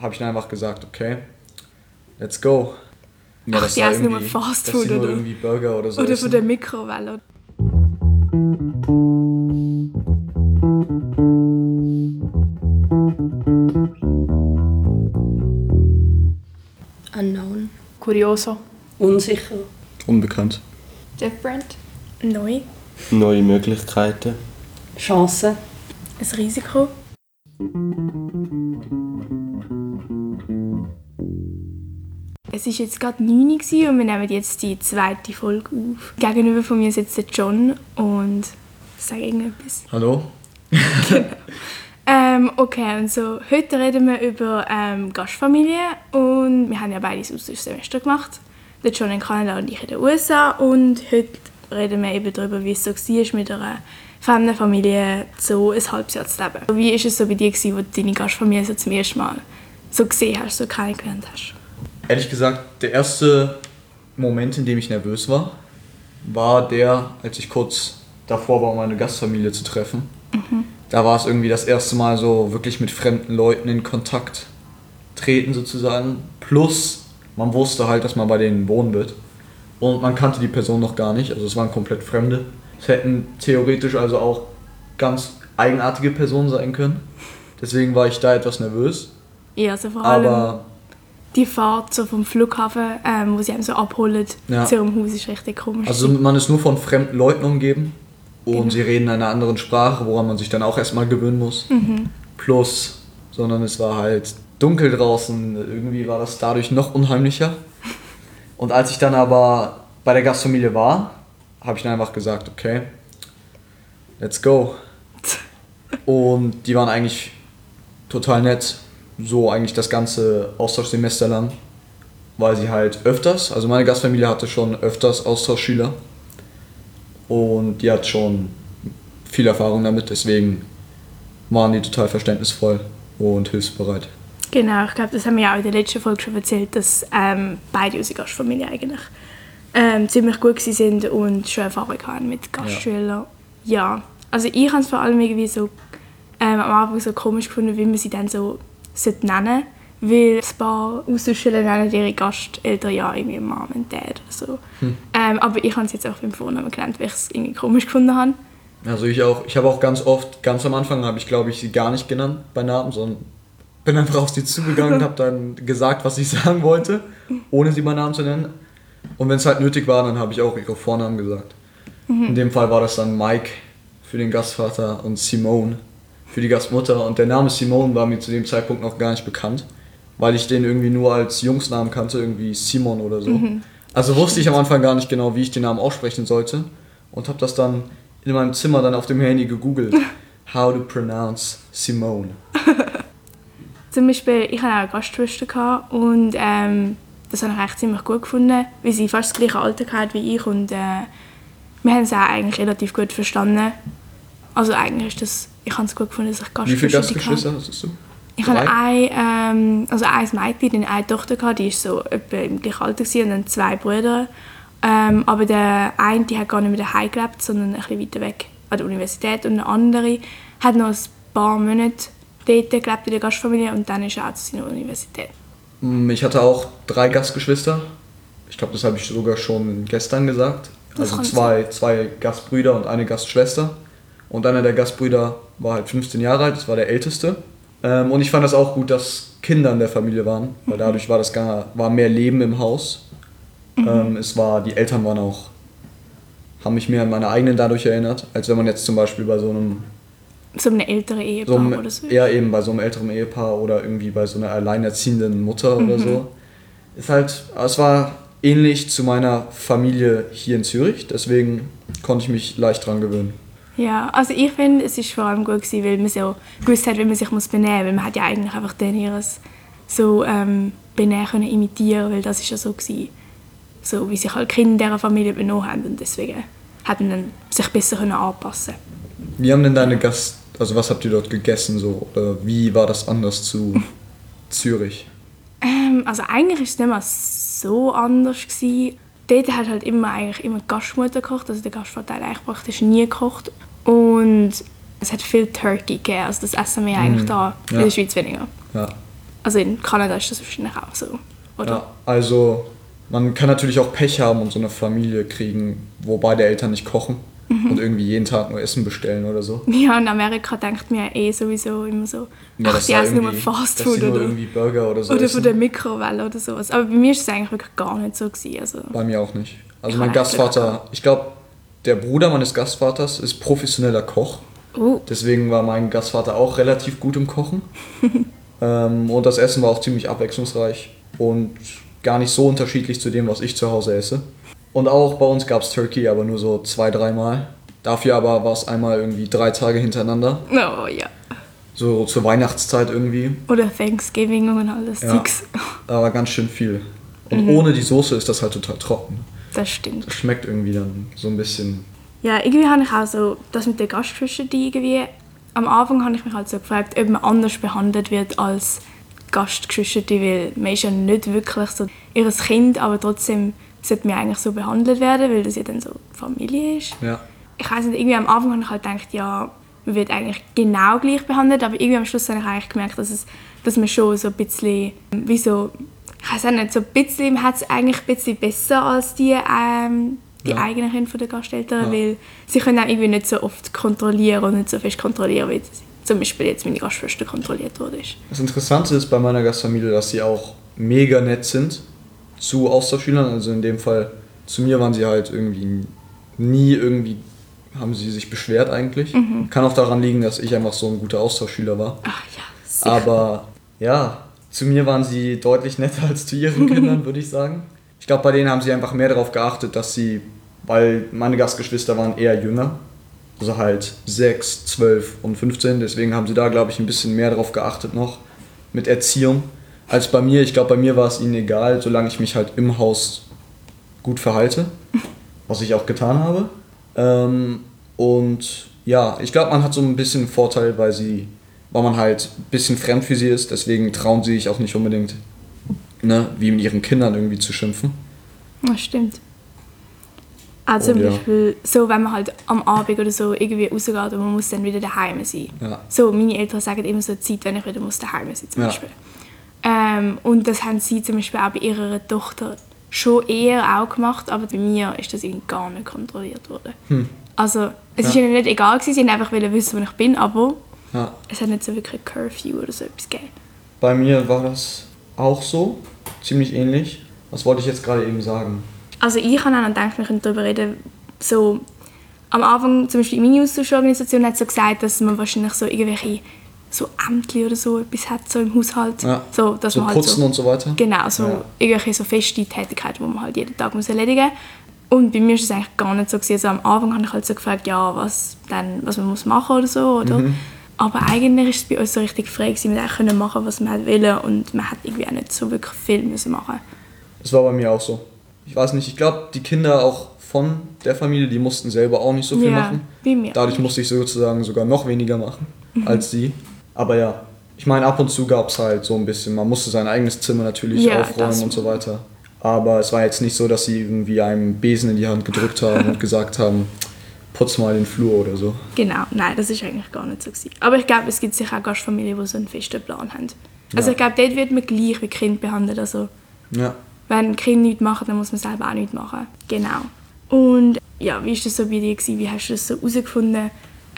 habe ich dann einfach gesagt, okay, let's go. Ja, ach, die essen nur Fastfood oder irgendwie Burger oder so. Oder von der Mikrowelle. Unknown. Curioso. Unsicher. Unbekannt. Different. Neu. Neue Möglichkeiten. Chancen. Ein Risiko. Es war jetzt gerade 9 Uhr und wir nehmen jetzt die zweite Folge auf. Gegenüber von mir sitzt der John und sage irgendetwas. Hallo? Okay, und so, heute reden wir über Gastfamilie und wir haben ja beide das Austauschsemester gemacht. Der John in Kanada und ich in den USA und heute reden wir eben darüber, wie es so war, mit einer fremden Familie so ein halbes Jahr zu leben. Wie war es so bei dir, als du deine Gastfamilie so zum ersten Mal so gesehen hast, so kennengelernt hast? Ehrlich gesagt, der erste Moment, in dem ich nervös war, war der, als ich kurz davor war, meine Gastfamilie zu treffen. Mhm. Da war es irgendwie das erste Mal so wirklich mit fremden Leuten in Kontakt treten sozusagen. Plus, man wusste halt, dass man bei denen wohnen wird. Und man kannte die Person noch gar nicht, also es waren komplett Fremde. Es hätten theoretisch also auch ganz eigenartige Personen sein können. Deswegen war ich da etwas nervös. Ja, also vor allem die Fahrt so vom Flughafen, wo sie einem so abholen, zu ihrem Haus, ist richtig komisch. Also man ist nur von fremden Leuten umgeben und sie reden in einer anderen Sprache, woran man sich dann auch erstmal gewöhnen muss. Mhm. Plus, sondern es war halt dunkel draußen, irgendwie war das dadurch noch unheimlicher. Und als ich dann aber bei der Gastfamilie war, habe ich dann einfach gesagt, okay, let's go. Und die waren eigentlich total nett, so eigentlich das ganze Austauschsemester lang, weil sie halt öfters, also meine Gastfamilie hatte schon öfters Austauschschüler und die hat schon viel Erfahrung damit, deswegen waren die total verständnisvoll und hilfsbereit. Genau, ich glaube, das haben wir ja auch in der letzten Folge schon erzählt, dass beide unsere Gastfamilien eigentlich ziemlich gut waren und schon Erfahrung hatten mit Gastschülern. Ja, also ich habe es vor allem irgendwie so am Anfang so komisch gefunden, wie man sie dann so nennen sollte, weil ein paar Austauschschüler nennen ihre Gasteltern ja irgendwie Mom und Dad oder so. Aber ich habe es jetzt auch beim Vornamen genannt, weil ich es irgendwie komisch gefunden habe. Also ich auch. Ich habe auch ganz oft, ganz am Anfang habe ich glaube ich sie gar nicht genannt bei Namen, sondern bin einfach auf sie zugegangen und habe dann gesagt, was ich sagen wollte, ohne sie bei Namen zu nennen. Und wenn es halt nötig war, dann habe ich auch ihre Vornamen gesagt. Mhm. In dem Fall war das dann Mike für den Gastvater und Simone für die Gastmutter. Und der Name Simone war mir zu dem Zeitpunkt noch gar nicht bekannt, weil ich den irgendwie nur als Jungsnamen kannte, irgendwie Simon oder so. Mhm. Also wusste ich am Anfang gar nicht genau, wie ich den Namen aussprechen sollte und habe das dann in meinem Zimmer dann auf dem Handy gegoogelt. How to pronounce Simone. Zum Beispiel, ich hatte auch eine Gastschwester und das habe ich echt ziemlich gut gefunden, weil sie fast das gleiche Alter hatte wie ich und wir haben es auch eigentlich relativ gut verstanden. Also eigentlich ist das, ich habe es gut gefunden, dass ich Gastschwester hatte. Wie viele Gastgeschwister hast du? Ich hatte ein Mädchen und eine Tochter, die war so etwa im gleichen Alter und dann 2 Brüder. Aber der eine die hat gar nicht mehr daheim gelebt, sondern ein bisschen weiter weg an der Universität. Und der andere hat noch ein paar Monate dort gelebt in der Gastfamilie und dann ist er auch zu seiner Universität. Ich hatte auch 3 Gastgeschwister. Ich glaube, das habe ich sogar schon gestern gesagt. Also zwei Gastbrüder und eine Gastschwester. Und einer der Gastbrüder war halt 15 Jahre alt, das war der Älteste. Und ich fand das auch gut, dass Kinder in der Familie waren, weil dadurch war mehr Leben im Haus. Mhm. Die Eltern haben mich mehr an meine eigenen dadurch erinnert, als wenn man jetzt zum Beispiel bei so einem älteren Ehepaar oder so. Ja, eben bei so einem älteren Ehepaar oder irgendwie bei so einer alleinerziehenden Mutter oder so. Es war ähnlich zu meiner Familie hier in Zürich, deswegen konnte ich mich leicht dran gewöhnen. Ja, also ich finde, es war vor allem gut gewesen, weil man so gewusst hat, wie man sich benehmen muss, weil man hat ja eigentlich einfach dann ihres so Benehmen können imitieren, weil das ist ja so gewesen, so wie sich halt Kinder in dieser Familie benommen haben und deswegen hat man dann sich besser anpassen können. Wie haben denn also was habt ihr dort gegessen so, oder wie war das anders zu Zürich? Also eigentlich war es nicht mal so anders gewesen. Dort hat halt immer die Gastmutter gekocht, also der Gastvater hat eigentlich praktisch nie gekocht. Und es hat viel Turkey gegeben, also das essen wir eigentlich da, in der Schweiz weniger. Ja. Also in Kanada ist das wahrscheinlich auch so, oder? Ja, also man kann natürlich auch Pech haben und so eine Familie kriegen, wo beide Eltern nicht kochen und irgendwie jeden Tag nur Essen bestellen oder so. Ja, in Amerika denkt man ja sowieso immer so, Ja, die essen nur Fast Food nur oder irgendwie Burger oder so von essen. der Mikrowelle oder sowas. Aber bei mir ist es eigentlich wirklich gar nicht so gewesen. Also, Bei mir auch nicht. Also Ich mein weiß Gastvater, ich glaube, der Bruder meines Gastvaters ist professioneller Koch. Deswegen war mein Gastvater auch relativ gut im Kochen. Und das Essen war auch ziemlich abwechslungsreich und gar nicht so unterschiedlich zu dem, was ich zu Hause esse. Und auch bei uns gab es Turkey, aber nur so 2-3 Mal. Dafür aber war es einmal irgendwie 3 Tage hintereinander. oh ja. So zur Weihnachtszeit irgendwie. Oder Thanksgiving und alles Ja. Zeugs. Da war ganz schön viel. Und ohne die Soße ist das halt total trocken. Das stimmt. Das schmeckt irgendwie dann so ein bisschen. Ja, irgendwie habe ich auch so, das mit den Gastfischen, die irgendwie, am Anfang habe ich mich halt so gefragt, ob man anders behandelt wird als Gastgeschwisterte, weil man ist ja nicht wirklich so ihr Kind, aber trotzdem sollte man eigentlich so behandelt werden, weil das ja dann so Familie ist. Ja. Ich weiss nicht, irgendwie am Anfang habe ich halt gedacht, ja, man wird eigentlich genau gleich behandelt, aber irgendwie am Schluss habe ich eigentlich gemerkt, dass man schon so ein bisschen, wie so, ich weiß auch nicht, so ein bisschen, man hat es eigentlich ein bisschen besser als die eigenen Kinder von den Gasteltern, weil sie können auch irgendwie nicht so oft kontrollieren und nicht so fest kontrollieren, wie zum Beispiel jetzt meine Gastschwester kontrolliert wurde. Das Interessante ist bei meiner Gastfamilie, dass sie auch mega nett sind zu Austauschschülern. Also in dem Fall, zu mir waren sie halt irgendwie nie haben sie sich beschwert eigentlich. Kann auch daran liegen, dass ich einfach so ein guter Austauschschüler war. Ach ja, sicher. Aber ja, zu mir waren sie deutlich netter als zu ihren Kindern, würde ich sagen. Ich glaube, bei denen haben sie einfach mehr darauf geachtet, dass sie, weil meine Gastgeschwister waren eher jünger, also halt 6, 12 und 15, deswegen haben sie da, glaube ich, ein bisschen mehr darauf geachtet noch mit Erziehung als bei mir. Ich glaube, bei mir war es ihnen egal, solange ich mich halt im Haus gut verhalte, was ich auch getan habe. Und ja, ich glaube, man hat so ein bisschen Vorteil, weil man halt ein bisschen fremd für sie ist, deswegen trauen sie sich auch nicht unbedingt, wie mit ihren Kindern irgendwie zu schimpfen. Das stimmt. Also zum Und Beispiel, so, wenn man halt am Abend oder so irgendwie rausgeht und man muss dann wieder daheim sein. Ja. So, meine Eltern sagen immer so Zeit, wenn ich wieder daheim sein muss, zum Ja. Beispiel. Und das haben sie zum Beispiel auch bei ihrer Tochter schon eher auch gemacht, aber bei mir ist das irgendwie gar nicht kontrolliert worden. Also, es ist ihnen nicht egal gewesen, sie wollten einfach wissen, wo ich bin, aber Ja. es hat nicht so wirklich ein Curfew oder so etwas gegeben. Bei mir war das auch so, ziemlich ähnlich. Was wollte ich jetzt gerade eben sagen? Also ich habe auch gedacht, wir können darüber reden, so am Anfang, zum Beispiel meine Austauschorganisation hat so gesagt, dass man wahrscheinlich so irgendwelche so Ämter oder so etwas hat, so im Haushalt. Ja. So, dass So man halt putzen und so weiter? Genau, so Ja. irgendwelche so feste Tätigkeiten, die man halt jeden Tag muss erledigen muss. Und bei mir ist es eigentlich gar nicht so gewesen. Also am Anfang habe ich halt so gefragt, ja, was man muss machen oder so, oder? Aber eigentlich war es bei uns so richtig frei gewesen. Wir konnten machen, was wir wollen und man hat irgendwie auch nicht so wirklich viel müssen machen. Das war bei mir auch so. Ich weiß nicht, ich glaube, die Kinder auch von der Familie, die mussten selber auch nicht so viel machen. Bei mir. Dadurch musste ich sozusagen sogar noch weniger machen als sie. Aber ja, ich meine, ab und zu gab es halt so ein bisschen, man musste sein eigenes Zimmer natürlich Ja, aufräumen das- und so weiter. Aber es war jetzt nicht so, dass sie irgendwie einem Besen in die Hand gedrückt haben und gesagt haben, putz mal den Flur oder so. Genau, nein, das ist eigentlich gar nicht so gewesen. Aber ich glaube, es gibt sicher auch Gastfamilien, die so einen festen Plan haben. Also Ja. ich glaube, dort wird man gleich wie Kind behandelt. Also Ja. wenn Kinder nichts machen, dann muss man selber auch nichts machen. Genau. Und ja, wie war das so bei dir gewesen? Wie hast du das so herausgefunden,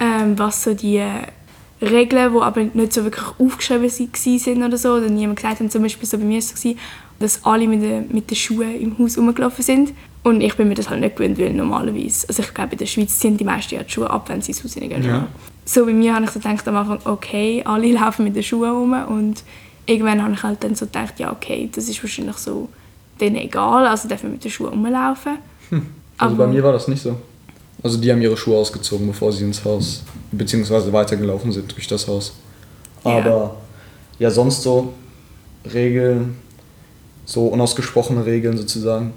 was so die Regeln, die aber nicht so wirklich aufgeschrieben waren oder so, oder niemand gesagt hat, zum Beispiel so bei mir war es so, dass alle mit den Schuhen im Haus rumgelaufen sind. Und ich bin mir das halt nicht gewöhnt, weil normalerweise, also ich glaube, in der Schweiz ziehen die meisten ja die Schuhe ab, wenn sie ins Haus reingehen. Ja. So bei mir habe ich so gedacht am Anfang, okay, alle laufen mit den Schuhen rum und irgendwann habe ich halt dann so gedacht, ja okay, das ist wahrscheinlich so denen egal, also dürfen wir mit den Schuhen rumlaufen. Also Aber- bei mir war das nicht so. Also die haben ihre Schuhe ausgezogen, bevor sie ins Haus, beziehungsweise weitergelaufen sind durch das Haus. Ja. Aber ja, sonst so Regeln, so unausgesprochene Regeln sozusagen.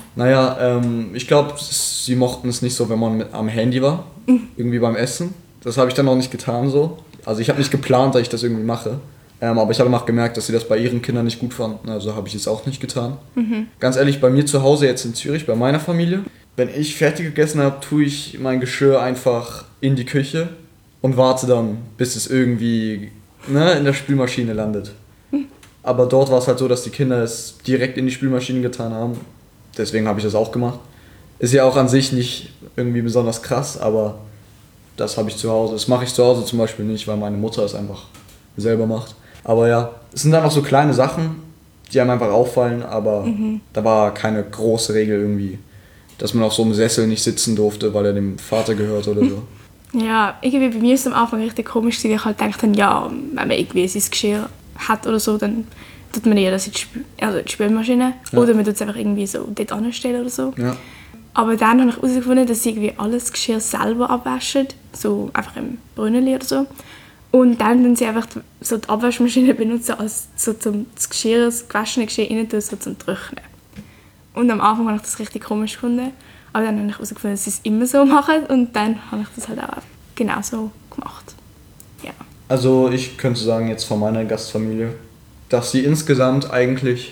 Naja, ich glaube, sie mochten es nicht so, wenn man am Handy war, irgendwie beim Essen. Das habe ich dann auch nicht getan so. Also ich habe nicht geplant, dass ich das irgendwie mache. Aber ich habe auch gemerkt, dass sie das bei ihren Kindern nicht gut fanden, also habe ich es auch nicht getan. Ganz ehrlich, bei mir zu Hause jetzt in Zürich, bei meiner Familie, wenn ich fertig gegessen habe, tue ich mein Geschirr einfach in die Küche und warte dann, bis es irgendwie in der Spülmaschine landet. Aber dort war es halt so, dass die Kinder es direkt in die Spülmaschine getan haben. Deswegen habe ich das auch gemacht. Ist ja auch an sich nicht irgendwie besonders krass, aber das habe ich zu Hause. Das mache ich zu Hause zum Beispiel nicht, weil meine Mutter es einfach selber macht. Aber ja, es sind einfach so kleine Sachen, die einem einfach auffallen, aber da war keine große Regel irgendwie, dass man auf so einem Sessel nicht sitzen durfte, weil er dem Vater gehört oder so. Ja, irgendwie bei mir ist es am Anfang richtig komisch, weil ich halt dachte, ja, wenn man irgendwie sein Geschirr hat oder so, dann tut man eher das in die Spülmaschine oder man tut es einfach irgendwie so dort anstellen oder so. Ja. Aber dann habe ich herausgefunden, dass sie irgendwie alles Geschirr selber abwaschen, so einfach im Brunnen oder so. Und dann benutzen sie einfach so die Abwaschmaschine benutzen, als so das gewaschene Geschirr rein tun, so zum Trocknen. Und am Anfang habe ich das richtig komisch gefunden. Aber dann habe ich herausgefunden, dass sie es immer so machen und dann habe ich das halt auch genau so gemacht. Ja. Also ich könnte sagen jetzt von meiner Gastfamilie, dass sie insgesamt eigentlich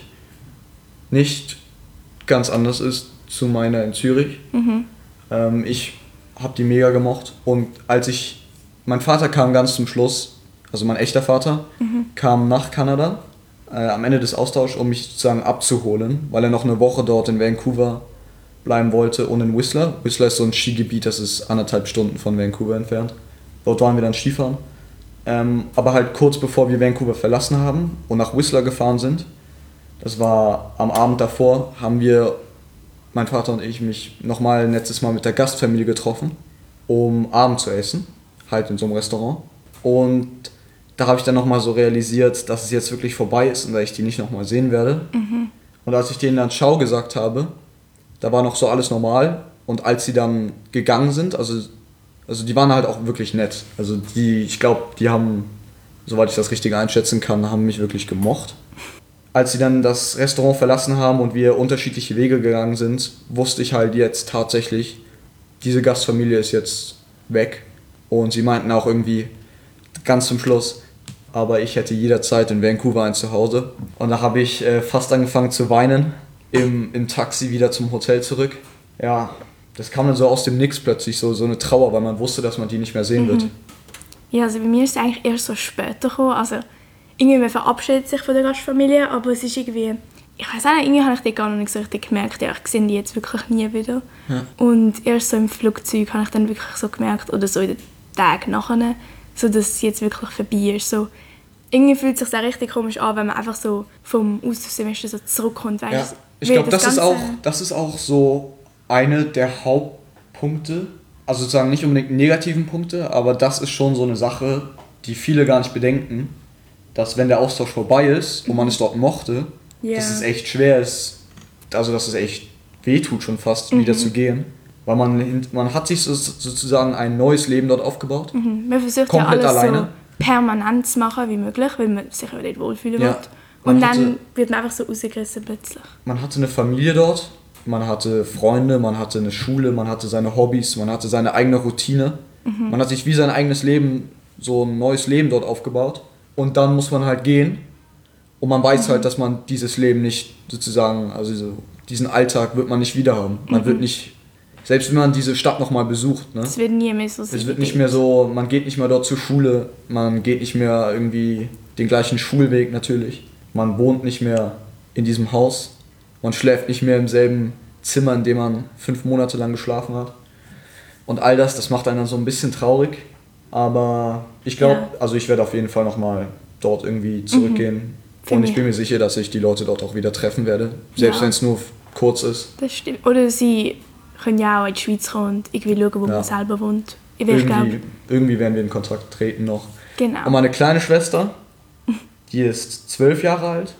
nicht ganz anders ist zu meiner in Zürich. Ich habe die mega gemocht und mein Vater kam ganz zum Schluss, also mein echter Vater, kam nach Kanada am Ende des Austauschs, um mich sozusagen abzuholen, weil er noch eine Woche dort in Vancouver bleiben wollte und in Whistler. Whistler ist so ein Skigebiet, das ist 1,5 Stunden von Vancouver entfernt. Dort waren wir dann Skifahren. Aber halt kurz bevor wir Vancouver verlassen haben und nach Whistler gefahren sind, das war am Abend davor, haben mein Vater und ich, mich nochmal ein letztes Mal mit der Gastfamilie getroffen, um Abend zu essen, halt in so einem Restaurant. Und da habe ich dann nochmal so realisiert, dass es jetzt wirklich vorbei ist und dass ich die nicht nochmal sehen werde. Und als ich denen dann Ciao gesagt habe, da war noch so alles normal. Und als sie dann gegangen sind, also die waren halt auch wirklich nett. Also ich glaube, die haben, soweit ich das richtig einschätzen kann, haben mich wirklich gemocht. Als sie dann das Restaurant verlassen haben und wir unterschiedliche Wege gegangen sind, wusste ich halt jetzt tatsächlich, diese Gastfamilie ist jetzt weg. Und sie meinten auch irgendwie ganz zum Schluss, aber ich hätte jederzeit in Vancouver ein Zuhause. Und da habe ich fast angefangen zu weinen, im Taxi wieder zum Hotel zurück. Ja, das kam dann so aus dem Nix plötzlich, so eine Trauer, weil man wusste, dass man die nicht mehr sehen wird. Ja, also bei mir ist es eigentlich erst so später gekommen. Also irgendwie man verabschiedet sich von der Gastfamilie, aber es ist irgendwie, ich weiß auch nicht, irgendwie habe ich das gar nicht so richtig gemerkt, ja, ich sehe die jetzt wirklich nie wieder. Ja. Und erst so im Flugzeug habe ich dann wirklich so gemerkt, oder so in den Tagen nachher, so dass es jetzt wirklich vorbei ist. So, irgendwie fühlt es sich auch richtig komisch an, wenn man einfach so vom Austauschsemester so zurückkommt. Ja, ich glaube, das ist auch so eine der Hauptpunkte, also sozusagen nicht unbedingt negativen Punkte, aber das ist schon so eine Sache, die viele gar nicht bedenken, dass wenn der Austausch vorbei ist und man es dort mochte, dass es echt schwer ist, also dass es echt wehtut schon fast, wieder zu gehen. Weil man hat sich sozusagen ein neues Leben dort aufgebaut. Man versucht komplett ja alles alleine. So permanent zu machen wie möglich, weil man sich ja nicht wohlfühlen wird. Und dann wird man einfach so rausgerissen plötzlich. Man hatte eine Familie dort, man hatte Freunde, man hatte eine Schule, man hatte seine Hobbys, man hatte seine eigene Routine. Man hat sich wie sein eigenes Leben, so ein neues Leben dort aufgebaut. Und dann muss man halt gehen. Und man weiß halt, dass man dieses Leben nicht sozusagen, also diesen Alltag wird man nicht wieder haben. Man wird nicht, selbst wenn man diese Stadt nochmal besucht, ne? Es wird nie mehr so sein. Es wird nicht mehr so, man geht nicht mehr dort zur Schule, man geht nicht mehr irgendwie den gleichen Schulweg natürlich. Man wohnt nicht mehr in diesem Haus. Man schläft nicht mehr im selben Zimmer, in dem man 5 Monate lang geschlafen hat. Und all das macht einen dann so ein bisschen traurig. Aber ich glaube, also ich werde auf jeden Fall nochmal dort irgendwie zurückgehen. Und ich bin mir sicher, dass ich die Leute dort auch wieder treffen werde. Selbst wenn es nur kurz ist. Das stimmt. Oder sie können ja auch in die Schweiz kommen und irgendwie schauen, wo man selber wohnt. Irgendwie werden wir in Kontakt treten noch. Genau. Und meine kleine Schwester, die ist 12 Jahre alt,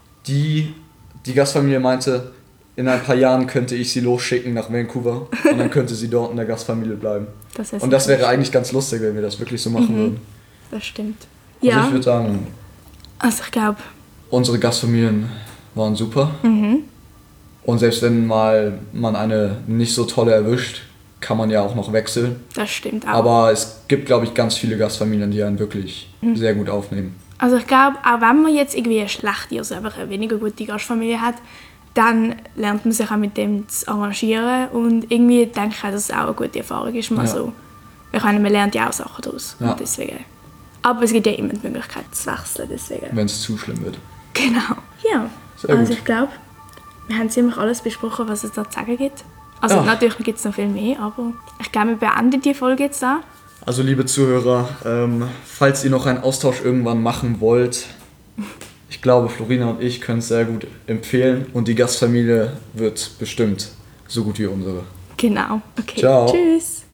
die Gastfamilie meinte, in ein paar Jahren könnte ich sie losschicken nach Vancouver und dann könnte sie dort in der Gastfamilie bleiben. Und das wäre eigentlich ganz lustig, wenn wir das wirklich so machen würden. Das stimmt. Also ich würde sagen, also ich glaube, unsere Gastfamilien waren super. Und selbst wenn mal man eine nicht so tolle erwischt, kann man ja auch noch wechseln. Das stimmt auch. Aber es gibt, glaube ich, ganz viele Gastfamilien, die einen wirklich sehr gut aufnehmen. Also ich glaube, auch wenn man jetzt irgendwie eine schlechte, also einfach eine weniger gute Gastfamilie hat, dann lernt man sich auch mit dem zu arrangieren und irgendwie denke ich auch, dass es auch eine gute Erfahrung ist. Mal so. Man lernt ja auch Sachen daraus. Ja. Deswegen. Aber es gibt ja immer die Möglichkeit zu wechseln. Deswegen. Wenn es zu schlimm wird. Genau. Ja, Sehr also gut. ich glaube, wir haben ziemlich alles besprochen, was es da zu sagen gibt. Also Ja. natürlich gibt es noch viel mehr, aber ich glaube, wir beenden die Folge jetzt da. Also liebe Zuhörer, falls ihr noch einen Austausch irgendwann machen wollt, ich glaube, Florina und ich können es sehr gut empfehlen und die Gastfamilie wird bestimmt so gut wie unsere. Genau. Okay. Ciao. Tschüss.